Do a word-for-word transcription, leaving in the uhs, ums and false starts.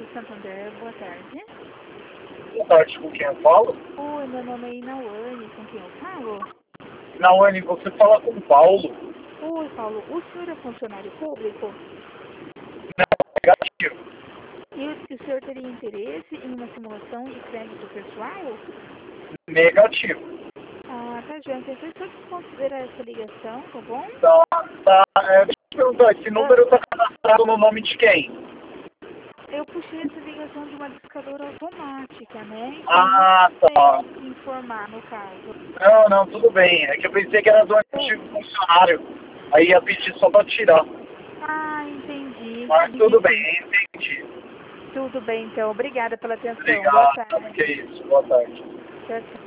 Santander, boa tarde. Boa tarde, com quem eu falo? Oi, meu nome é Inawane, com quem eu falo? Inawane, você fala com o Paulo? Oi, Paulo, o senhor é funcionário público? Negativo. E o o senhor teria interesse em uma simulação de crédito pessoal? Negativo. Ah, tá, João, então eu só considerar essa ligação, tá bom? Tá, tá. É, deixa eu perguntar, esse número Ah, tá cadastrado no nome de quem? eu puxei essa ligação de uma discadora automática, né? Então eu não Ah, tá. sei te informar no caso. Não, não, tudo bem. É que eu pensei que era do antigo funcionário. Aí ia pedir só pra tirar. Ah, entendi. Mas tudo Entendi, sim. bem, entendi. Tudo bem, então. Obrigada pela atenção. Boa Obrigado. tarde. Que isso, boa tarde. Tchau, tchau.